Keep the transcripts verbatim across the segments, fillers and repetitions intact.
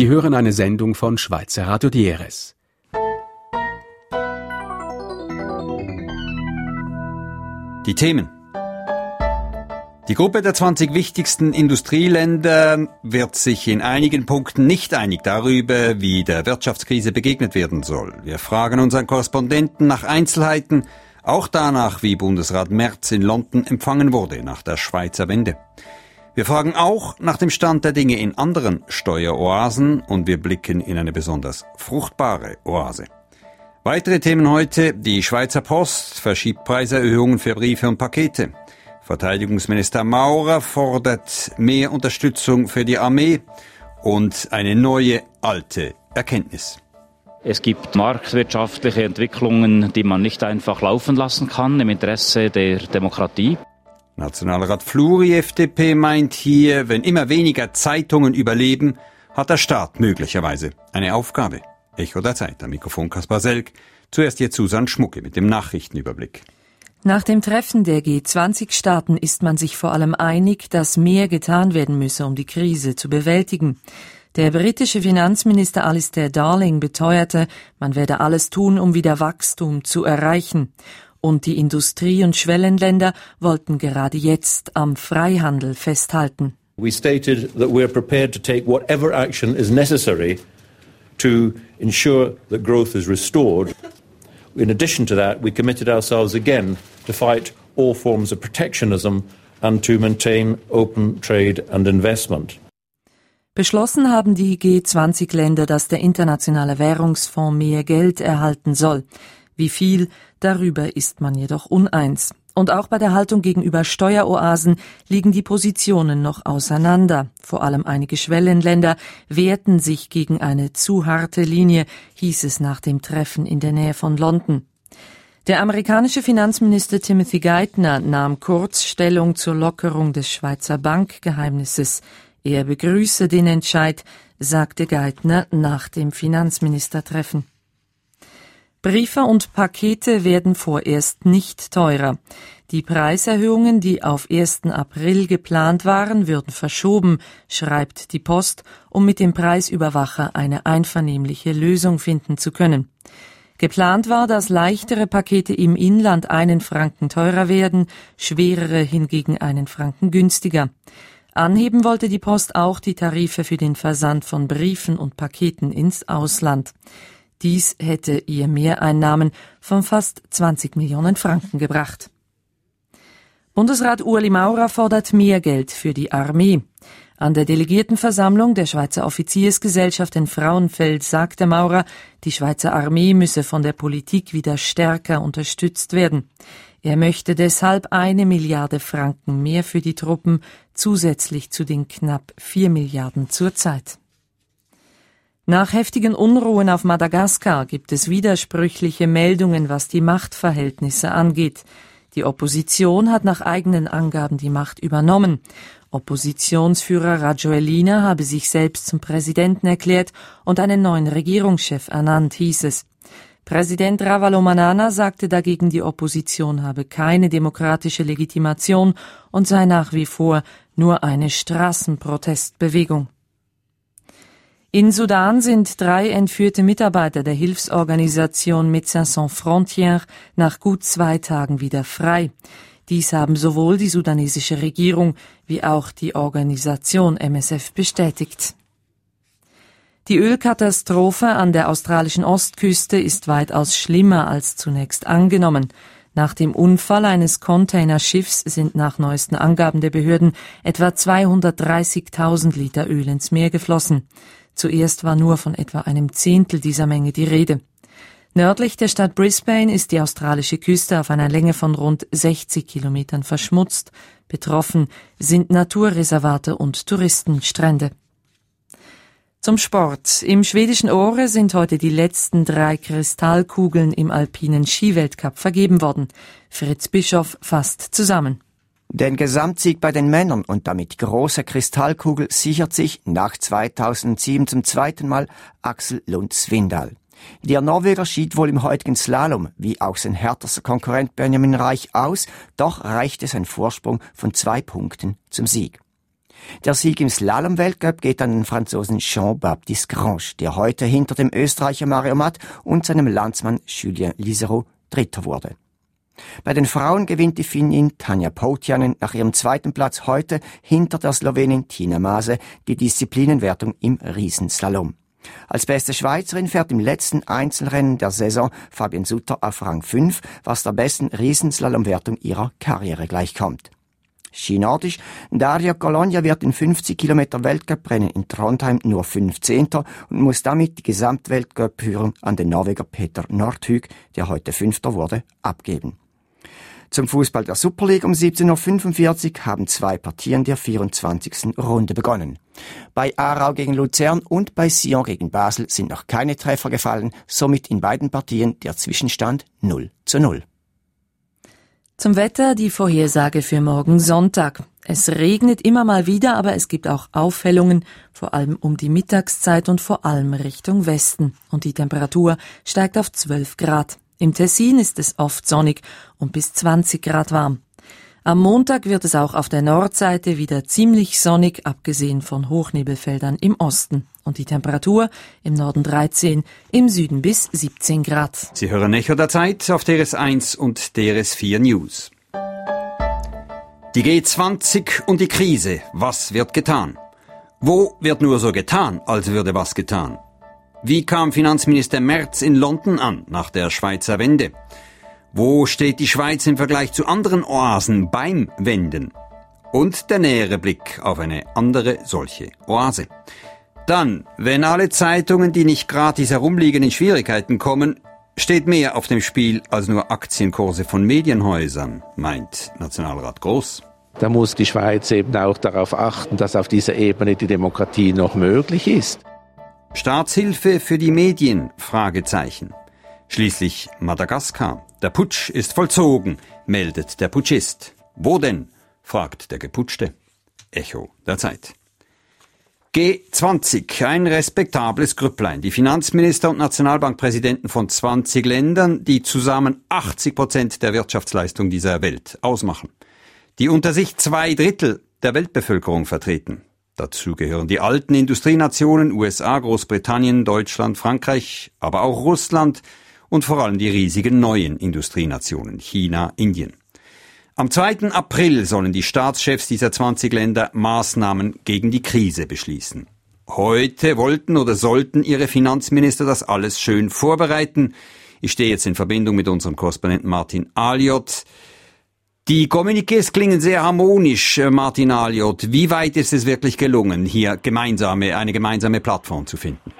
Sie hören eine Sendung von Schweizer Radio D R S. Die Themen. Die Gruppe der zwanzig wichtigsten Industrieländer wird sich in einigen Punkten nicht einig darüber, wie der Wirtschaftskrise begegnet werden soll. Wir fragen unseren Korrespondenten nach Einzelheiten, auch danach, wie Bundesrat Merz in London empfangen wurde nach der Schweizer Wende. Wir fragen auch nach dem Stand der Dinge in anderen Steueroasen und wir blicken in eine besonders fruchtbare Oase. Weitere Themen heute: Die Schweizer Post verschiebt Preiserhöhungen für Briefe und Pakete. Verteidigungsminister Maurer fordert mehr Unterstützung für die Armee und eine neue, alte Erkenntnis. Es gibt marktwirtschaftliche Entwicklungen, die man nicht einfach laufen lassen kann im Interesse der Demokratie. Nationalrat Fluri, F D P, meint hier, wenn immer weniger Zeitungen überleben, hat der Staat möglicherweise eine Aufgabe. Echo der Zeit, am Mikrofon Kaspar Selk. Zuerst jetzt Susanne Schmucke mit dem Nachrichtenüberblick. Nach dem Treffen der G zwanzig Staaten ist man sich vor allem einig, dass mehr getan werden müsse, um die Krise zu bewältigen. Der britische Finanzminister Alistair Darling beteuerte, man werde alles tun, um wieder Wachstum zu erreichen. Und die Industrie- und Schwellenländer wollten gerade jetzt am Freihandel festhalten. We stated that we are prepared to take whatever action is necessary to ensure that growth is restored. In addition to that, we committed ourselves again to fight all forms of protectionism and to maintain open trade and investment. Beschlossen haben die G zwanzig Länder, dass der Internationale Währungsfonds mehr Geld erhalten soll. Wie viel, darüber ist man jedoch uneins. Und auch bei der Haltung gegenüber Steueroasen liegen die Positionen noch auseinander. Vor allem einige Schwellenländer wehrten sich gegen eine zu harte Linie, hieß es nach dem Treffen in der Nähe von London. Der amerikanische Finanzminister Timothy Geithner nahm kurz Stellung zur Lockerung des Schweizer Bankgeheimnisses. Er begrüße den Entscheid, sagte Geithner nach dem Finanzministertreffen. Briefe und Pakete werden vorerst nicht teurer. Die Preiserhöhungen, die auf ersten April geplant waren, würden verschoben, schreibt die Post, um mit dem Preisüberwacher eine einvernehmliche Lösung finden zu können. Geplant war, dass leichtere Pakete im Inland einen Franken teurer werden, schwerere hingegen einen Franken günstiger. Anheben wollte die Post auch die Tarife für den Versand von Briefen und Paketen ins Ausland. Dies hätte ihr Mehreinnahmen von fast zwanzig Millionen Franken gebracht. Bundesrat Ueli Maurer fordert mehr Geld für die Armee. An der Delegiertenversammlung der Schweizer Offiziersgesellschaft in Frauenfeld sagte Maurer, die Schweizer Armee müsse von der Politik wieder stärker unterstützt werden. Er möchte deshalb eine Milliarde Franken mehr für die Truppen, zusätzlich zu den knapp vier Milliarden zurzeit. Nach heftigen Unruhen auf Madagaskar gibt es widersprüchliche Meldungen, was die Machtverhältnisse angeht. Die Opposition hat nach eigenen Angaben die Macht übernommen. Oppositionsführer Rajoelina habe sich selbst zum Präsidenten erklärt und einen neuen Regierungschef ernannt, hieß es. Präsident Ravalomanana sagte dagegen, die Opposition habe keine demokratische Legitimation und sei nach wie vor nur eine Straßenprotestbewegung. In Sudan sind drei entführte Mitarbeiter der Hilfsorganisation Médecins Sans Frontières nach gut zwei Tagen wieder frei. Dies haben sowohl die sudanesische Regierung wie auch die Organisation M S F bestätigt. Die Ölkatastrophe an der australischen Ostküste ist weitaus schlimmer als zunächst angenommen. Nach dem Unfall eines Containerschiffs sind nach neuesten Angaben der Behörden etwa zweihundertdreißigtausend Liter Öl ins Meer geflossen. Zuerst war nur von etwa einem Zehntel dieser Menge die Rede. Nördlich der Stadt Brisbane ist die australische Küste auf einer Länge von rund sechzig Kilometern verschmutzt. Betroffen sind Naturreservate und Touristenstrände. Zum Sport. Im schwedischen Åre sind heute die letzten drei Kristallkugeln im alpinen Skiweltcup vergeben worden. Fritz Bischof fasst zusammen. Den Gesamtsieg bei den Männern und damit große Kristallkugel sichert sich nach zweitausendsieben zum zweiten Mal Axel Lund-Svindal. Der Norweger schied wohl im heutigen Slalom, wie auch sein härterster Konkurrent Benjamin Raich, aus, doch reichte sein Vorsprung von zwei Punkten zum Sieg. Der Sieg im Slalom-Weltcup geht an den Franzosen Jean-Baptiste Grange, der heute hinter dem Österreicher Mario Matt und seinem Landsmann Julien Liseroux Dritter wurde. Bei den Frauen gewinnt die Finnin Tanja Poutianen nach ihrem zweiten Platz heute hinter der Slowenin Tina Maase die Disziplinenwertung im Riesenslalom. Als beste Schweizerin fährt im letzten Einzelrennen der Saison Fabienne Sutter auf Rang fünf, was der besten Riesenslalomwertung ihrer Karriere gleichkommt. Skinordisch, Daria Cologna wird im fünfzig Kilometer Weltcuprennen in Trondheim nur fünfzehnter und muss damit die Gesamtweltcup-Führung an den Norweger Peter Northug, der heute Fünfter wurde, abgeben. Zum Fußball der Super League um siebzehn Uhr fünfundvierzig haben zwei Partien der vierundzwanzigsten Runde begonnen. Bei Aarau gegen Luzern und bei Sion gegen Basel sind noch keine Treffer gefallen, somit in beiden Partien der Zwischenstand null zu null. Zum Wetter die Vorhersage für morgen Sonntag. Es regnet immer mal wieder, aber es gibt auch Aufhellungen, vor allem um die Mittagszeit und vor allem Richtung Westen. Und die Temperatur steigt auf zwölf Grad. Im Tessin ist es oft sonnig und bis zwanzig Grad warm. Am Montag wird es auch auf der Nordseite wieder ziemlich sonnig, abgesehen von Hochnebelfeldern im Osten. Und die Temperatur im Norden dreizehn, im Süden bis siebzehn Grad. Sie hören Echo der Zeit auf D R S eins und D R S vier News. Die G zwanzig und die Krise. Was wird getan? Wo wird nur so getan, als würde was getan? Wie kam Finanzminister Merz in London an nach der Schweizer Wende? Wo steht die Schweiz im Vergleich zu anderen Oasen beim Wenden? Und der nähere Blick auf eine andere solche Oase. Dann, wenn alle Zeitungen, die nicht gratis herumliegen, in Schwierigkeiten kommen, steht mehr auf dem Spiel als nur Aktienkurse von Medienhäusern, meint Nationalrat Gross. Da muss die Schweiz eben auch darauf achten, dass auf dieser Ebene die Demokratie noch möglich ist. Staatshilfe für die Medien? Fragezeichen. Schließlich Madagaskar. Der Putsch ist vollzogen, meldet der Putschist. Wo denn? Fragt der Geputschte. Echo der Zeit. G zwanzig, ein respektables Grüpplein. Die Finanzminister und Nationalbankpräsidenten von zwanzig Ländern, die zusammen achtzig Prozent der Wirtschaftsleistung dieser Welt ausmachen. Die unter sich zwei Drittel der Weltbevölkerung vertreten. Dazu gehören die alten Industrienationen U S A, Großbritannien, Deutschland, Frankreich, aber auch Russland und vor allem die riesigen neuen Industrienationen China, Indien. Am zweiten April sollen die Staatschefs dieser zwanzig Länder Maßnahmen gegen die Krise beschließen. Heute wollten oder sollten ihre Finanzminister das alles schön vorbereiten. Ich stehe jetzt in Verbindung mit unserem Korrespondenten Martin Aliot. Die Kommuniqués klingen sehr harmonisch, Martin Aliot. Wie weit ist es wirklich gelungen, hier gemeinsame, eine gemeinsame Plattform zu finden?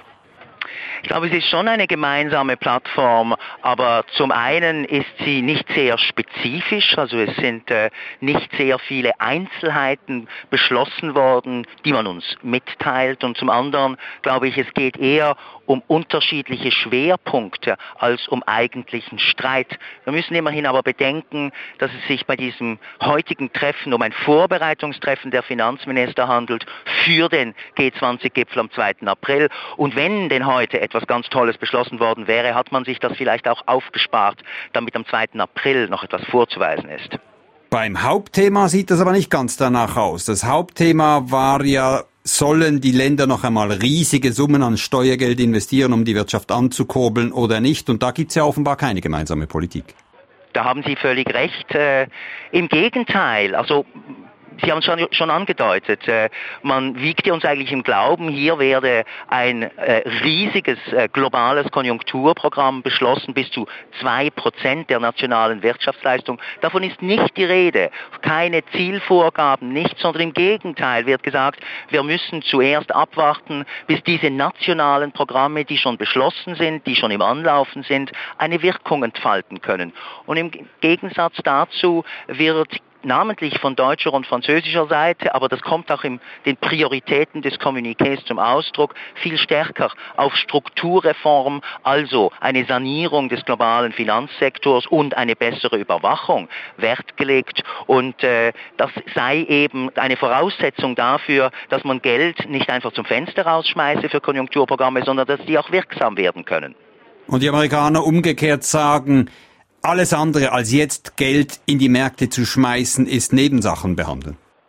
Ich glaube, es ist schon eine gemeinsame Plattform, aber zum einen ist sie nicht sehr spezifisch, also es sind äh, nicht sehr viele Einzelheiten beschlossen worden, die man uns mitteilt, und zum anderen glaube ich, es geht eher um unterschiedliche Schwerpunkte als um eigentlichen Streit. Wir müssen immerhin aber bedenken, dass es sich bei diesem heutigen Treffen um ein Vorbereitungstreffen der Finanzminister handelt für den G zwanzig Gipfel am zweiten April. Und wenn denn heute etwas ganz Tolles beschlossen worden wäre, hat man sich das vielleicht auch aufgespart, damit am zweiten April noch etwas vorzuweisen ist. Beim Hauptthema sieht das aber nicht ganz danach aus. Das Hauptthema war ja, sollen die Länder noch einmal riesige Summen an Steuergeld investieren, um die Wirtschaft anzukurbeln oder nicht? Und da gibt's ja offenbar keine gemeinsame Politik. Da haben Sie völlig recht. Äh, Im Gegenteil, also Sie haben es schon, schon angedeutet, äh, man wiegte uns eigentlich im Glauben, hier werde ein äh, riesiges äh, globales Konjunkturprogramm beschlossen, bis zu zwei Prozent der nationalen Wirtschaftsleistung. Davon ist nicht die Rede, keine Zielvorgaben, nichts, sondern im Gegenteil wird gesagt, wir müssen zuerst abwarten, bis diese nationalen Programme, die schon beschlossen sind, die schon im Anlaufen sind, eine Wirkung entfalten können. Und im Gegensatz dazu wird namentlich von deutscher und französischer Seite, aber das kommt auch in den Prioritäten des Kommuniqués zum Ausdruck, viel stärker auf Strukturreform, also eine Sanierung des globalen Finanzsektors und eine bessere Überwachung Wert gelegt. Und äh, das sei eben eine Voraussetzung dafür, dass man Geld nicht einfach zum Fenster rausschmeiße für Konjunkturprogramme, sondern dass die auch wirksam werden können. Und die Amerikaner umgekehrt sagen, alles andere als jetzt Geld in die Märkte zu schmeißen, ist Nebensachen behandeln.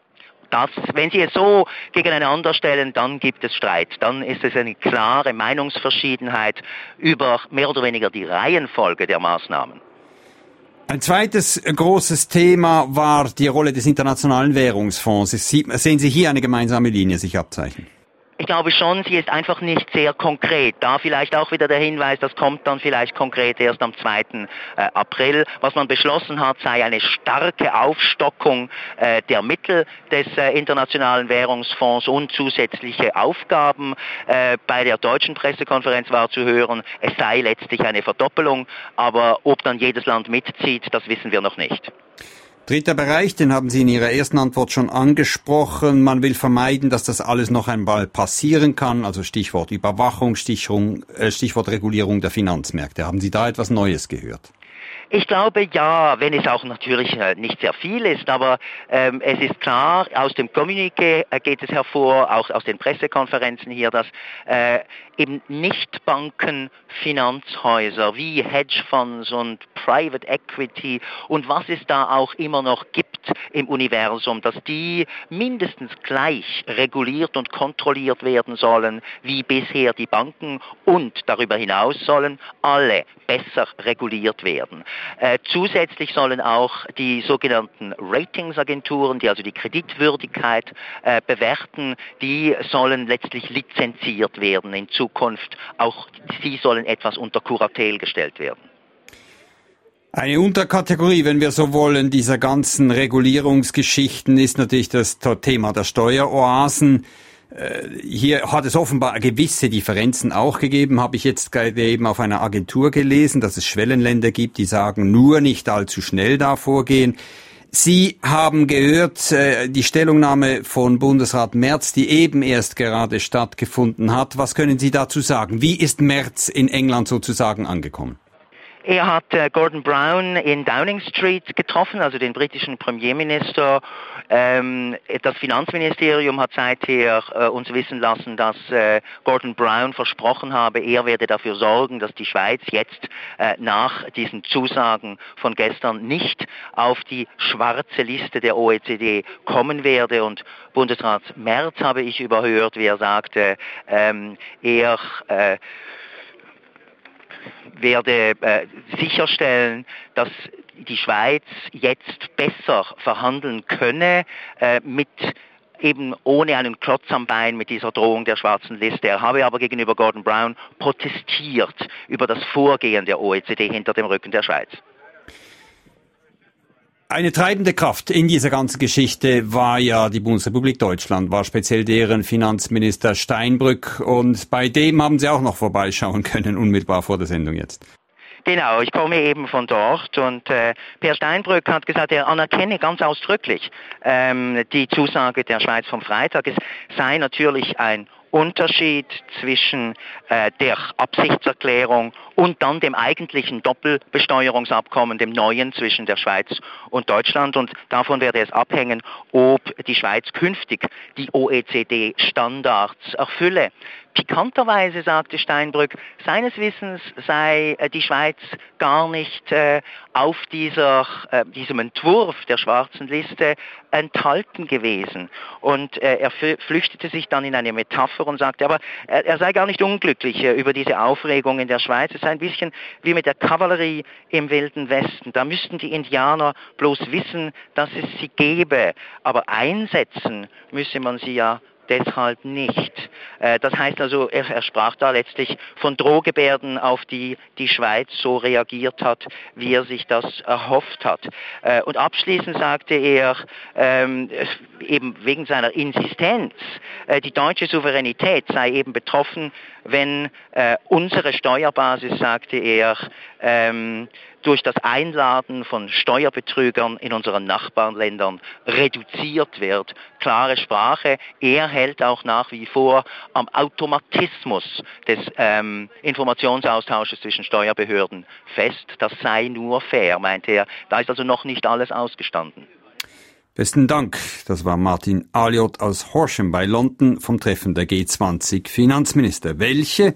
Das, wenn Sie es so gegeneinander stellen, dann gibt es Streit. Dann ist es eine klare Meinungsverschiedenheit über mehr oder weniger die Reihenfolge der Maßnahmen. Ein zweites großes Thema war die Rolle des Internationalen Währungsfonds. Sehen Sie hier eine gemeinsame Linie sich abzeichnen? Ich glaube schon, sie ist einfach nicht sehr konkret. Da vielleicht auch wieder der Hinweis, das kommt dann vielleicht konkret erst am zweiten April. Was man beschlossen hat, sei eine starke Aufstockung äh, der Mittel des äh, Internationalen Währungsfonds und zusätzliche Aufgaben. Äh, bei der deutschen Pressekonferenz war zu hören, es sei letztlich eine Verdoppelung, aber ob dann jedes Land mitzieht, das wissen wir noch nicht. Dritter Bereich, den haben Sie in Ihrer ersten Antwort schon angesprochen. Man will vermeiden, dass das alles noch einmal passieren kann. Also Stichwort Überwachung, Stichwort, äh, Stichwort Regulierung der Finanzmärkte. Haben Sie da etwas Neues gehört? Ich glaube ja, wenn es auch natürlich äh, nicht sehr viel ist, aber ähm, es ist klar, aus dem Kommuniqué äh, geht es hervor, auch aus den Pressekonferenzen hier, dass äh, eben Nichtbanken, Finanzhäuser wie Hedgefonds und Private Equity und was es da auch immer noch gibt im Universum, dass die mindestens gleich reguliert und kontrolliert werden sollen wie bisher die Banken und darüber hinaus sollen alle besser reguliert werden. Äh, zusätzlich sollen auch die sogenannten Ratingsagenturen, die also die Kreditwürdigkeit äh, bewerten, die sollen letztlich lizenziert werden in Zukunft. Auch sie sollen etwas unter Kuratel gestellt werden. Eine Unterkategorie, wenn wir so wollen, dieser ganzen Regulierungsgeschichten ist natürlich das Thema der Steueroasen. Hier hat es offenbar gewisse Differenzen auch gegeben, habe ich jetzt gerade eben auf einer Agentur gelesen, dass es Schwellenländer gibt, die sagen, nur nicht allzu schnell da vorgehen. Sie haben gehört, die Stellungnahme von Bundesrat Merz, die eben erst gerade stattgefunden hat. Was können Sie dazu sagen? Wie ist Merz in England sozusagen angekommen? Er hat äh, Gordon Brown in Downing Street getroffen, also den britischen Premierminister. Ähm, das Finanzministerium hat seither äh, uns wissen lassen, dass äh, Gordon Brown versprochen habe, er werde dafür sorgen, dass die Schweiz jetzt äh, nach diesen Zusagen von gestern nicht auf die schwarze Liste der O E C D kommen werde. Und Bundesrat Merz habe ich überhört, wie er sagte, ähm, er äh, werde äh, sicherstellen, dass die Schweiz jetzt besser verhandeln könne, äh, mit eben ohne einen Klotz am Bein mit dieser Drohung der schwarzen Liste. Er habe aber gegenüber Gordon Brown protestiert über das Vorgehen der O E C D hinter dem Rücken der Schweiz. Eine treibende Kraft in dieser ganzen Geschichte war ja die Bundesrepublik Deutschland, war speziell deren Finanzminister Steinbrück, und bei dem haben Sie auch noch vorbeischauen können, unmittelbar vor der Sendung jetzt. Genau, ich komme eben von dort und äh, Per Steinbrück hat gesagt, er anerkenne ganz ausdrücklich ähm, die Zusage der Schweiz vom Freitag. Es sei natürlich ein Unterschied zwischen äh, der Absichtserklärung und dann dem eigentlichen Doppelbesteuerungsabkommen, dem neuen zwischen der Schweiz und Deutschland. Und davon werde es abhängen, ob die Schweiz künftig die O E C D-Standards erfülle. Pikanterweise, sagte Steinbrück, seines Wissens sei äh, die Schweiz gar nicht äh, auf dieser, äh, diesem Entwurf der schwarzen Liste enthalten gewesen. Und äh, er flüchtete sich dann in eine Metapher und sagte, aber er, er sei gar nicht unglücklich äh, über diese Aufregung in der Schweiz. Es sei ein bisschen wie mit der Kavallerie im Wilden Westen. Da müssten die Indianer bloß wissen, dass es sie gäbe. Aber einsetzen müsse man sie ja deshalb nicht. Das heißt also, er, er sprach da letztlich von Drohgebärden, auf die die Schweiz so reagiert hat, wie er sich das erhofft hat. Und abschließend sagte er, ähm, eben wegen seiner Insistenz, äh, die deutsche Souveränität sei eben betroffen, wenn äh, unsere Steuerbasis, sagte er, ähm, durch das Einladen von Steuerbetrügern in unseren Nachbarländern reduziert wird. Klare Sprache. Er hält auch nach wie vor am Automatismus des ähm, Informationsaustausches zwischen Steuerbehörden fest. Das sei nur fair, meinte er. Da ist also noch nicht alles ausgestanden. Besten Dank. Das war Martin Alliot aus Horsham bei London vom Treffen der G zwanzig Finanzminister. Welche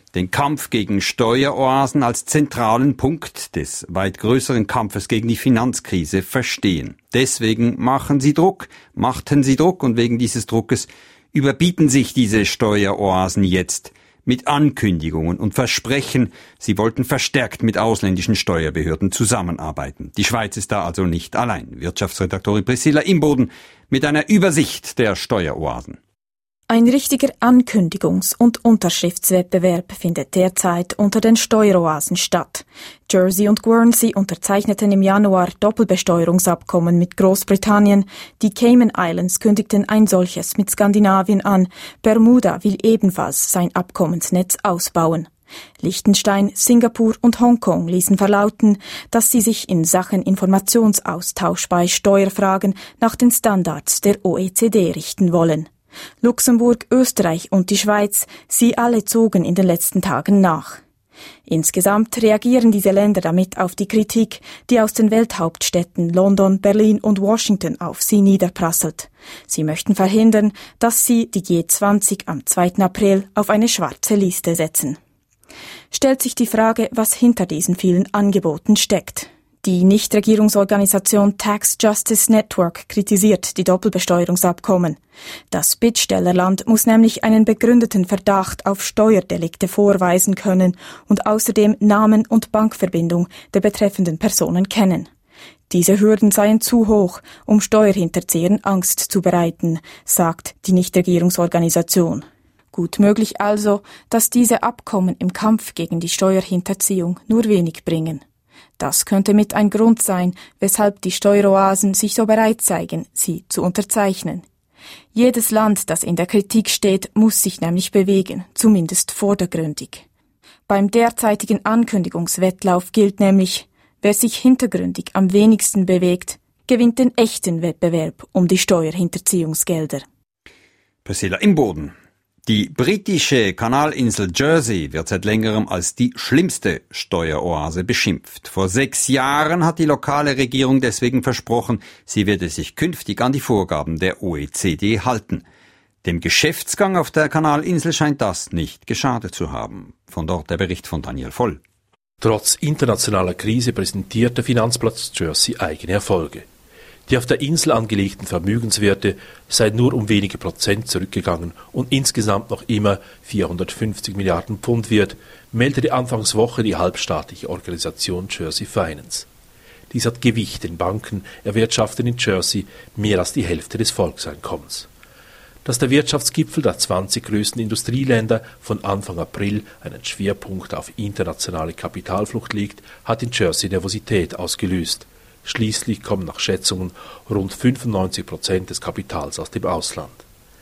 den Kampf gegen Steueroasen als zentralen Punkt des weit größeren Kampfes gegen die Finanzkrise verstehen. Deswegen machen sie Druck, machten sie Druck und wegen dieses Druckes überbieten sich diese Steueroasen jetzt mit Ankündigungen und Versprechen, sie wollten verstärkt mit ausländischen Steuerbehörden zusammenarbeiten. Die Schweiz ist da also nicht allein. Wirtschaftsredaktorin Priscilla Imboden mit einer Übersicht der Steueroasen. Ein richtiger Ankündigungs- und Unterschriftswettbewerb findet derzeit unter den Steueroasen statt. Jersey und Guernsey unterzeichneten im Januar Doppelbesteuerungsabkommen mit Großbritannien. Die Cayman Islands kündigten ein solches mit Skandinavien an. Bermuda will ebenfalls sein Abkommensnetz ausbauen. Liechtenstein, Singapur und Hongkong ließen verlauten, dass sie sich in Sachen Informationsaustausch bei Steuerfragen nach den Standards der O E C D richten wollen. Luxemburg, Österreich und die Schweiz, sie alle zogen in den letzten Tagen nach. Insgesamt reagieren diese Länder damit auf die Kritik, die aus den Welthauptstädten London, Berlin und Washington auf sie niederprasselt. Sie möchten verhindern, dass sie die G zwanzig am zweiten April auf eine schwarze Liste setzen. Stellt sich die Frage, was hinter diesen vielen Angeboten steckt. Die Nichtregierungsorganisation Tax Justice Network kritisiert die Doppelbesteuerungsabkommen. Das Bittstellerland muss nämlich einen begründeten Verdacht auf Steuerdelikte vorweisen können und außerdem Namen und Bankverbindung der betreffenden Personen kennen. Diese Hürden seien zu hoch, um Steuerhinterziehern Angst zu bereiten, sagt die Nichtregierungsorganisation. Gut möglich also, dass diese Abkommen im Kampf gegen die Steuerhinterziehung nur wenig bringen. Das könnte mit ein Grund sein, weshalb die Steueroasen sich so bereit zeigen, sie zu unterzeichnen. Jedes Land, das in der Kritik steht, muss sich nämlich bewegen, zumindest vordergründig. Beim derzeitigen Ankündigungswettlauf gilt nämlich, wer sich hintergründig am wenigsten bewegt, gewinnt den echten Wettbewerb um die Steuerhinterziehungsgelder. Priscilla Imboden. Die britische Kanalinsel Jersey wird seit längerem als die schlimmste Steueroase beschimpft. Vor sechs Jahren hat die lokale Regierung deswegen versprochen, sie werde sich künftig an die Vorgaben der O E C D halten. Dem Geschäftsgang auf der Kanalinsel scheint das nicht geschadet zu haben. Von dort der Bericht von Daniel Voll. Trotz internationaler Krise präsentiert der Finanzplatz Jersey eigene Erfolge. Die auf der Insel angelegten Vermögenswerte seien nur um wenige Prozent zurückgegangen und insgesamt noch immer vierhundertfünfzig Milliarden Pfund wert, meldete Anfangswoche die halbstaatliche Organisation Jersey Finance. Dies hat Gewicht, denn Banken erwirtschaften in Jersey mehr als die Hälfte des Volkseinkommens. Dass der Wirtschaftsgipfel der zwanzig größten Industrieländer von Anfang April einen Schwerpunkt auf internationale Kapitalflucht legt, hat in Jersey Nervosität ausgelöst. Schließlich kommen nach Schätzungen rund fünfundneunzig Prozent des Kapitals aus dem Ausland.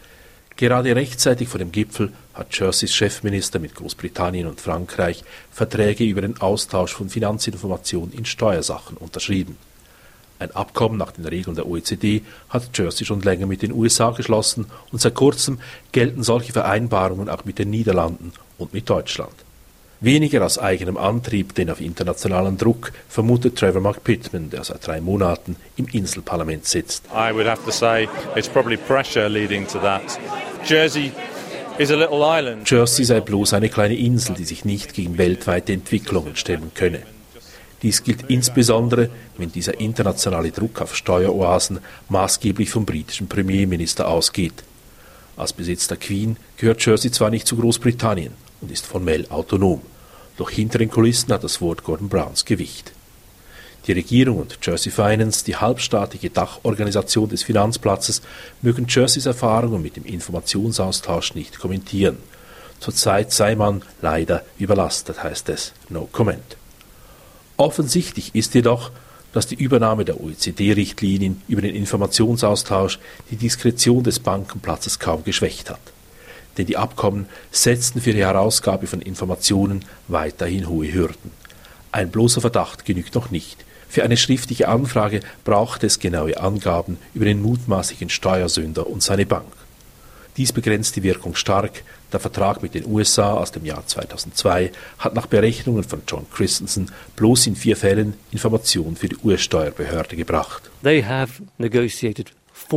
Gerade rechtzeitig vor dem Gipfel hat Jerseys Chefminister mit Großbritannien und Frankreich Verträge über den Austausch von Finanzinformationen in Steuersachen unterschrieben. Ein Abkommen nach den Regeln der O E C D hat Jersey schon länger mit den U S A geschlossen und seit kurzem gelten solche Vereinbarungen auch mit den Niederlanden und mit Deutschland. Weniger aus eigenem Antrieb, denn auf internationalen Druck, vermutet Trevor McPittman, der seit drei Monaten im Inselparlament sitzt. I would have to say it's probably pressure leading to that. Jersey is a little island. Jersey sei bloß eine kleine Insel, die sich nicht gegen weltweite Entwicklungen stellen könne. Dies gilt insbesondere, wenn dieser internationale Druck auf Steueroasen maßgeblich vom britischen Premierminister ausgeht. Als Besitz der Queen gehört Jersey zwar nicht zu Großbritannien und ist formell autonom, doch hinter den Kulissen hat das Wort Gordon Browns Gewicht. Die Regierung und Jersey Finance, die halbstaatliche Dachorganisation des Finanzplatzes, mögen Jerseys Erfahrungen mit dem Informationsaustausch nicht kommentieren. Zurzeit sei man leider überlastet, heißt es, no comment. Offensichtlich ist jedoch, dass die Übernahme der O E C D-Richtlinien über den Informationsaustausch die Diskretion des Bankenplatzes kaum geschwächt hat. Denn die Abkommen setzten für die Herausgabe von Informationen weiterhin hohe Hürden. Ein bloßer Verdacht genügt noch nicht. Für eine schriftliche Anfrage braucht es genaue Angaben über den mutmaßlichen Steuersünder und seine Bank. Dies begrenzt die Wirkung stark. Der Vertrag mit den U S A aus dem Jahr zweitausendzwei hat nach Berechnungen von John Christensen bloß in vier Fällen Informationen für die U S-Steuerbehörde gebracht. They have negotiated four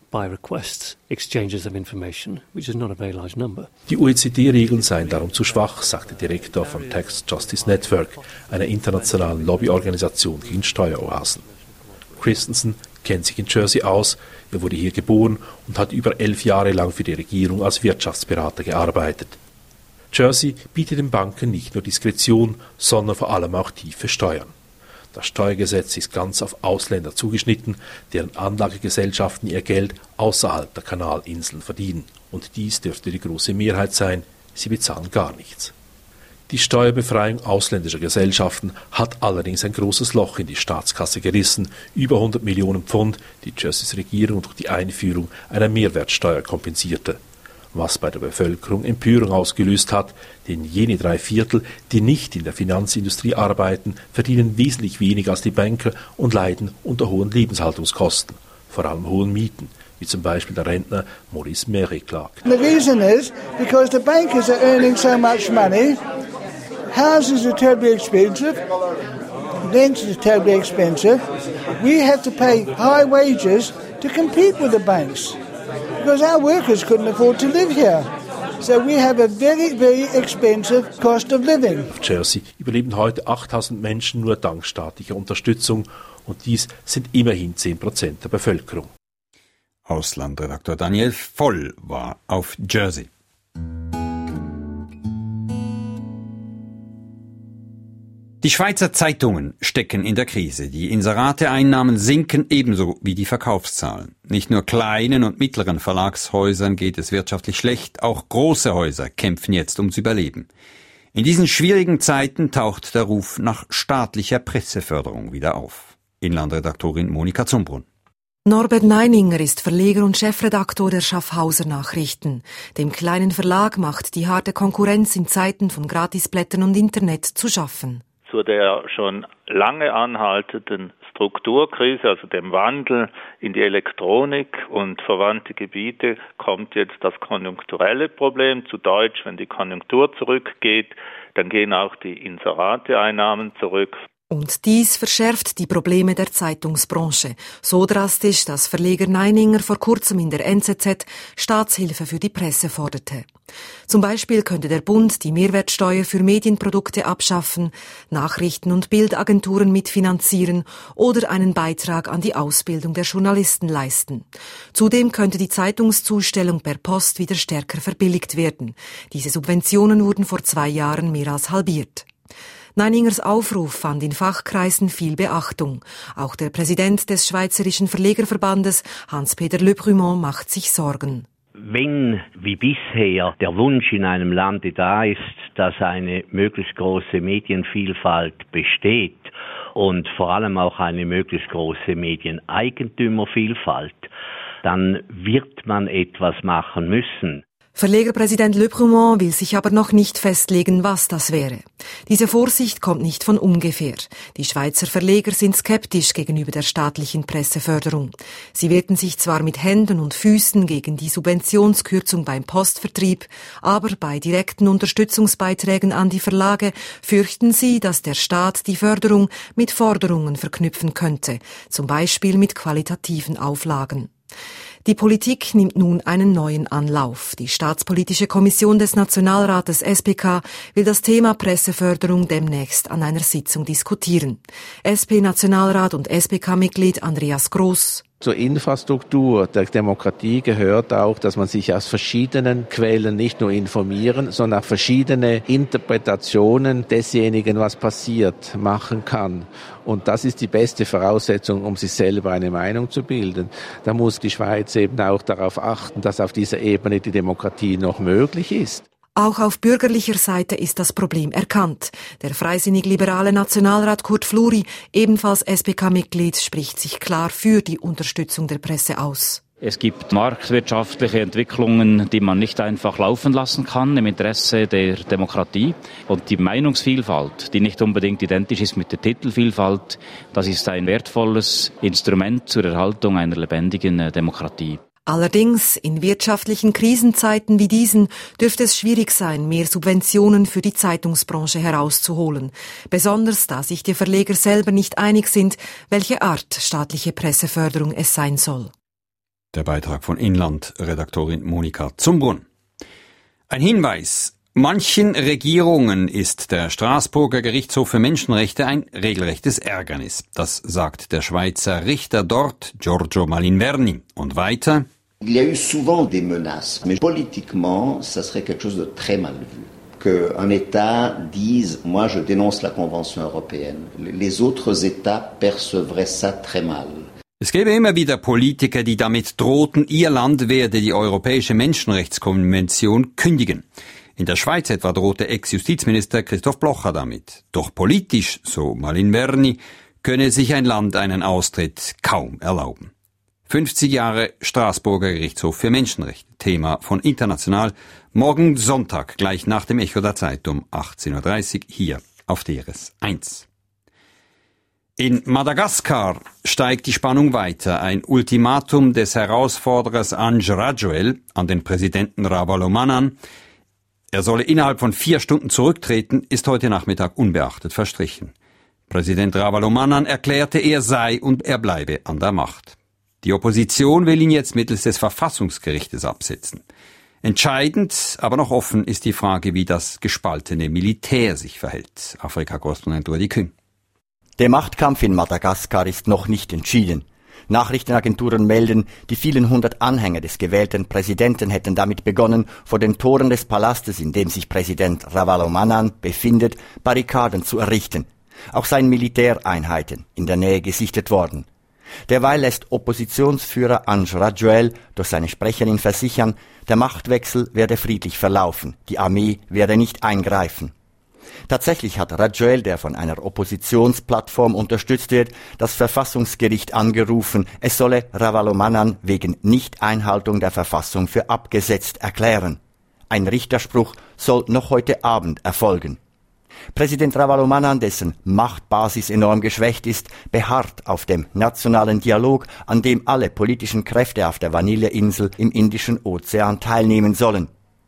by requests, exchanges of information, which is not a very large number. Die O E C D-Regeln seien darum zu schwach, sagt der Direktor vom Tax Justice Network, einer internationalen Lobbyorganisation gegen Steueroasen. Christensen kennt sich in Jersey aus, er wurde hier geboren und hat über elf Jahre lang für die Regierung als Wirtschaftsberater gearbeitet. Jersey bietet den Banken nicht nur Diskretion, sondern vor allem auch tiefe Steuern. Das Steuergesetz ist ganz auf Ausländer zugeschnitten, deren Anlagegesellschaften ihr Geld außerhalb der Kanalinseln verdienen. Und dies dürfte die große Mehrheit sein, sie bezahlen gar nichts. Die Steuerbefreiung ausländischer Gesellschaften hat allerdings ein großes Loch in die Staatskasse gerissen, über hundert Millionen Pfund, die Jerseys Regierung durch die Einführung einer Mehrwertsteuer kompensierte. Was bei der Bevölkerung Empörung ausgelöst hat, denn jene drei Viertel, die nicht in der Finanzindustrie arbeiten, verdienen wesentlich weniger als die Banker und leiden unter hohen Lebenshaltungskosten, vor allem hohen Mieten, wie zum Beispiel der Rentner Maurice Mary klagt. The reason is because the bankers are earning so much money, houses are terribly expensive, rent is terribly expensive, we have to pay high wages to compete with the banks. Because our workers couldn't afford to live here. So we have a very, very expensive cost of living. Auf Jersey überleben heute achttausend Menschen nur dank staatlicher Unterstützung und dies sind immerhin zehn Prozent der Bevölkerung. Auslandredakteur Daniel Voll war auf Jersey. Die Schweizer Zeitungen stecken in der Krise. Die Inserateeinnahmen sinken ebenso wie die Verkaufszahlen. Nicht nur kleinen und mittleren Verlagshäusern geht es wirtschaftlich schlecht, auch große Häuser kämpfen jetzt ums Überleben. In diesen schwierigen Zeiten taucht der Ruf nach staatlicher Presseförderung wieder auf. Inlandredaktorin Monika Zumbrunn. Norbert Neininger ist Verleger und Chefredaktor der Schaffhauser Nachrichten. Dem kleinen Verlag macht die harte Konkurrenz in Zeiten von Gratisblättern und Internet zu schaffen. Zu der schon lange anhaltenden Strukturkrise, also dem Wandel in die Elektronik und verwandte Gebiete, kommt jetzt das konjunkturelle Problem. Zu Deutsch, wenn die Konjunktur zurückgeht, dann gehen auch die Inserateeinnahmen zurück. Und dies verschärft die Probleme der Zeitungsbranche. So drastisch, dass Verleger Neininger vor kurzem in der N Z Z Staatshilfe für die Presse forderte. Zum Beispiel könnte der Bund die Mehrwertsteuer für Medienprodukte abschaffen, Nachrichten- und Bildagenturen mitfinanzieren oder einen Beitrag an die Ausbildung der Journalisten leisten. Zudem könnte die Zeitungszustellung per Post wieder stärker verbilligt werden. Diese Subventionen wurden vor zwei Jahren mehr als halbiert. Neiningers Aufruf fand in Fachkreisen viel Beachtung. Auch der Präsident des Schweizerischen Verlegerverbandes, Hans-Peter Le Brumont, macht sich Sorgen. Wenn, wie bisher, der Wunsch in einem Lande da ist, dass eine möglichst große Medienvielfalt besteht und vor allem auch eine möglichst große Medieneigentümervielfalt, dann wird man etwas machen müssen. Verlegerpräsident Le Brumont will sich aber noch nicht festlegen, was das wäre. Diese Vorsicht kommt nicht von ungefähr. Die Schweizer Verleger sind skeptisch gegenüber der staatlichen Presseförderung. Sie wehrten sich zwar mit Händen und Füßen gegen die Subventionskürzung beim Postvertrieb, aber bei direkten Unterstützungsbeiträgen an die Verlage fürchten sie, dass der Staat die Förderung mit Forderungen verknüpfen könnte, zum Beispiel mit qualitativen Auflagen. Die Politik nimmt nun einen neuen Anlauf. Die Staatspolitische Kommission des Nationalrates S P K will das Thema Presseförderung demnächst an einer Sitzung diskutieren. S P-Nationalrat und S P K-Mitglied Andreas Gross. Zur Infrastruktur der Demokratie gehört auch, dass man sich aus verschiedenen Quellen nicht nur informieren, sondern auch verschiedene Interpretationen desjenigen, was passiert, machen kann. Und das ist die beste Voraussetzung, um sich selber eine Meinung zu bilden. Da muss die Schweiz eben auch darauf achten, dass auf dieser Ebene die Demokratie noch möglich ist. Auch auf bürgerlicher Seite ist das Problem erkannt. Der freisinnig-liberale Nationalrat Kurt Fluri, ebenfalls S P K-Mitglied, spricht sich klar für die Unterstützung der Presse aus. Es gibt marktwirtschaftliche Entwicklungen, die man nicht einfach laufen lassen kann im Interesse der Demokratie. Und die Meinungsvielfalt, die nicht unbedingt identisch ist mit der Titelvielfalt, das ist ein wertvolles Instrument zur Erhaltung einer lebendigen Demokratie. Allerdings, in wirtschaftlichen Krisenzeiten wie diesen dürfte es schwierig sein, mehr Subventionen für die Zeitungsbranche herauszuholen. Besonders, da sich die Verleger selber nicht einig sind, welche Art staatliche Presseförderung es sein soll. Der Beitrag von Inland-Redaktorin Monika Zumbrunn. Ein Hinweis. Manchen Regierungen ist der Straßburger Gerichtshof für Menschenrechte ein regelrechtes Ärgernis. Das sagt der Schweizer Richter dort, Giorgio Malinverni. Und weiter. Il y a eu souvent des menaces, mais politiquement, ça serait quelque chose de très mal vu. Qu'un État dise, moi je dénonce la Convention européenne. Les autres États percevraient ça très mal. Es gäbe immer wieder Politiker, die damit drohten, ihr Land werde die Europäische Menschenrechtskonvention kündigen. In der Schweiz etwa drohte Ex-Justizminister Christoph Blocher damit. Doch politisch, so Malinverni, könne sich ein Land einen Austritt kaum erlauben. fünfzig Jahre Straßburger Gerichtshof für Menschenrechte. Thema von International. Morgen Sonntag, gleich nach dem Echo der Zeit um achtzehn Uhr dreißig hier auf D R S eins. In Madagaskar steigt die Spannung weiter. Ein Ultimatum des Herausforderers Ange Rajoel an den Präsidenten Ravalomanan, er solle innerhalb von vier Stunden zurücktreten, ist heute Nachmittag unbeachtet verstrichen. Präsident Ravalomanan erklärte, er sei und er bleibe an der Macht. Die Opposition will ihn jetzt mittels des Verfassungsgerichtes absetzen. Entscheidend, aber noch offen ist die Frage, wie das gespaltene Militär sich verhält. Afrika-Korrespondent Rudi Küng. Der Machtkampf in Madagaskar ist noch nicht entschieden. Nachrichtenagenturen melden, die vielen hundert Anhänger des gewählten Präsidenten hätten damit begonnen, vor den Toren des Palastes, in dem sich Präsident Ravalomanan befindet, Barrikaden zu errichten. Auch seien Militäreinheiten in der Nähe gesichtet worden. Derweil lässt Oppositionsführer Ange Rajoel durch seine Sprecherin versichern, der Machtwechsel werde friedlich verlaufen, die Armee werde nicht eingreifen. Tatsächlich hat Rajoel, der von einer Oppositionsplattform unterstützt wird, das Verfassungsgericht angerufen, es solle Ravalomanan wegen Nichteinhaltung der Verfassung für abgesetzt erklären. Ein Richterspruch soll noch heute Abend erfolgen. Präsident Ravalomanan, dessen Machtbasis enorm geschwächt ist, beharrt auf dem nationalen Dialog, an dem alle politischen Kräfte auf der Vanilleinsel im Indischen Ozean teilnehmen sollen.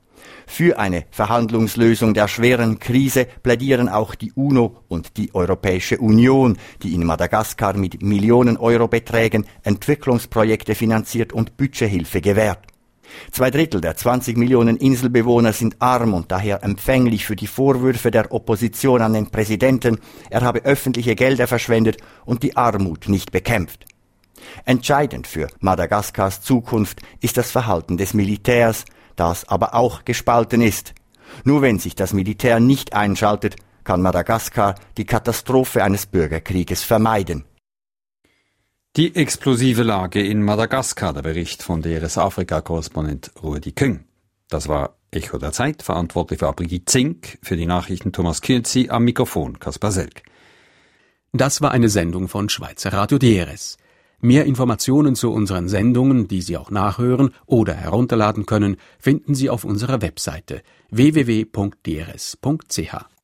Für eine Verhandlungslösung der schweren Krise plädieren auch die UNO und die Europäische Union, die in Madagaskar mit Millionen Eurobeträgen Entwicklungsprojekte finanziert und Budgethilfe gewährt. Zwei Drittel der zwanzig Millionen Inselbewohner sind arm und daher empfänglich für die Vorwürfe der Opposition an den Präsidenten, er habe öffentliche Gelder verschwendet und die Armut nicht bekämpft. Entscheidend für Madagaskars Zukunft ist das Verhalten des Militärs, das aber auch gespalten ist. Nur wenn sich das Militär nicht einschaltet, kann Madagaskar die Katastrophe eines Bürgerkrieges vermeiden. Die explosive Lage in Madagaskar, der Bericht von D R S Afrika-Korrespondent Rudi Küng. Das war Echo der Zeit, verantwortlich war Brigitte Zink, für die Nachrichten Thomas Kürzi, am Mikrofon Kaspar Selk. Das war eine Sendung von Schweizer Radio D R S. Mehr Informationen zu unseren Sendungen, die Sie auch nachhören oder herunterladen können, finden Sie auf unserer Webseite w w w punkt d r s punkt c h.